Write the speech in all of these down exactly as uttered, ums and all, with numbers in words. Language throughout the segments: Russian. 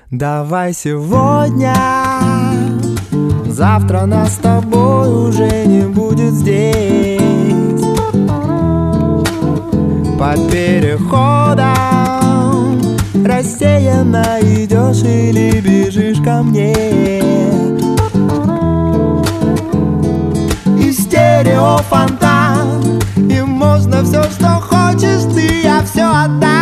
Давай сегодня, завтра нас с тобой уже не будет здесь. По переходам рассеянно идешь или бежишь ко мне. И стереофонтан, и можно все, что хочешь ты, я все отдам.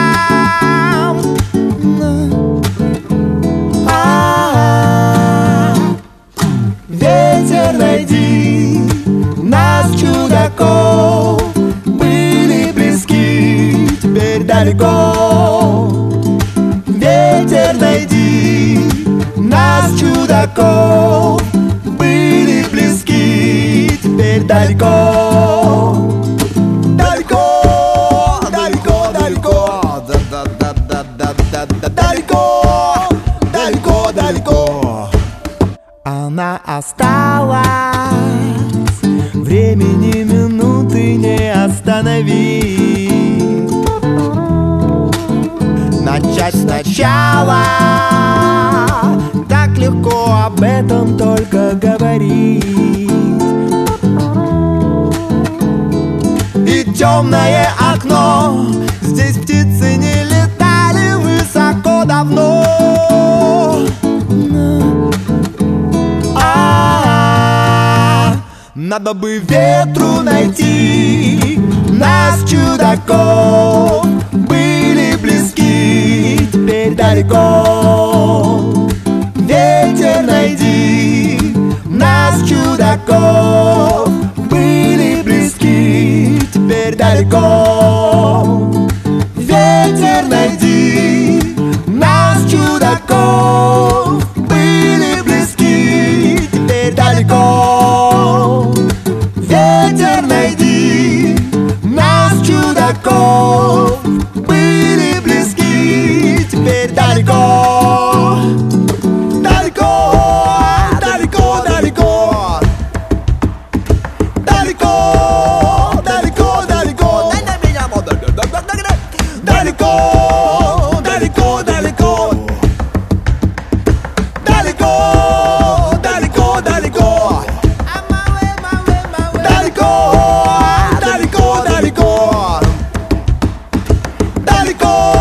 Ветер, найди нас, чудаков, были близки, теперь далеко. Ветер, найди нас, чудаков, были близки, теперь далеко. Далеко, далеко, далеко, да-да-да-да-да-да-да, далеко, далеко, далеко. Она осталась, времени минуты не остановить. Начать сначала, так легко об этом только говорить. И темное окно, здесь птицы не летали высоко давно. Надо бы ветру найти нас, чудаков, были близки, теперь далеко. Ветер, найди нас, чудаков, были близки, теперь далеко. Ветер, найди нас, чудаков, были близки, теперь далеко. Ветер, найди нас, чудаков, были близки, теперь далеко. Далеко, далеко, далеко. Далеко, далеко, далеко. Далеко, далеко, далеко. Далеко, далеко, далеко. Далеко, далеко, далеко. Далеко.